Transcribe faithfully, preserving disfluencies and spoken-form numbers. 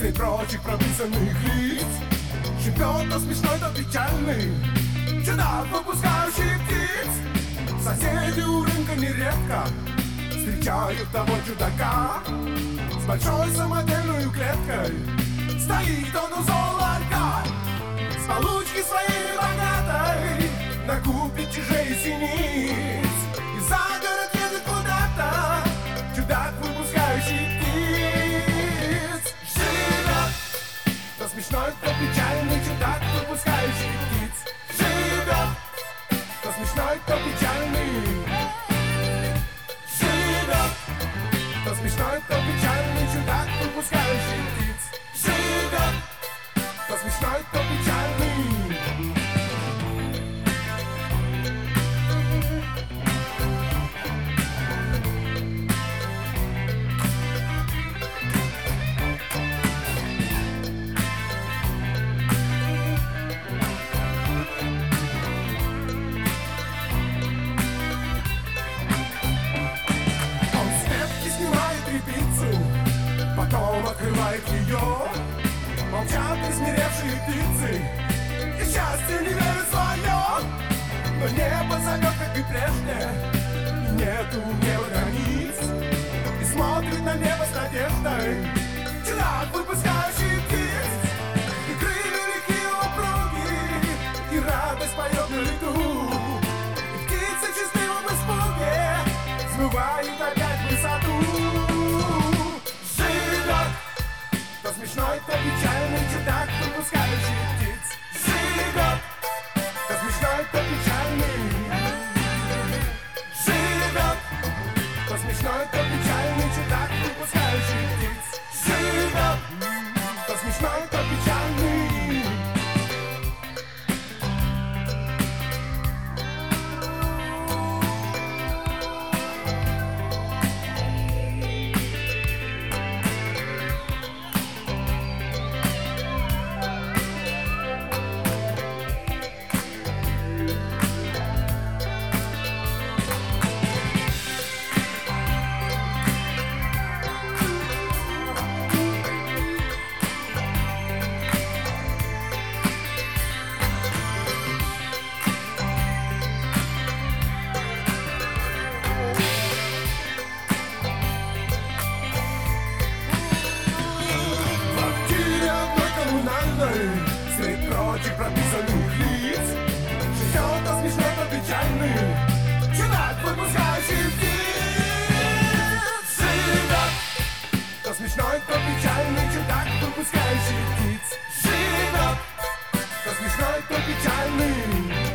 среди прочих прописанных лиц. Чемпион то смешной, то печальный, чудак, выпускающий птиц. Соседи у рынка нередко встречают того чудака с большой самодельной клеткой. Стоит он у золота, с получки своей богатой накупит чужие синиц и за город едет куда-то чудак, выпускающий птиц. Живет то смешной, то печальный чудак, выпускающий птиц. Живет то смешной, то печальный. Живет то смешной, то печальный чудак, выпускающий птиц. Живет то смешной, то печальный. Потом открывает ее. Молчат присмиревшие птицы и счастье не верит свое. Но небо зовет, как и прежде, и нету неба границ. И смотрит на небо с надеждой чудак, выпускающий птиц. И крылья легкие упруги, и радость поет на лету. И птицы в счастливом испуге смывают опять в высоту. То смешной, то печальный чудак, выпускающий птиц. Живет то смешной, то печальный. Живет то смешной, то печальный чудак, выпускающий птиц. Живет то смешной, то печальный. Среди прочих прописанных лиц живет то смешной, то печальный чудак, выпускающий птиц. Живет то смешной, то печальный чудак, выпускающий птиц. Живет то смешной, то печальный.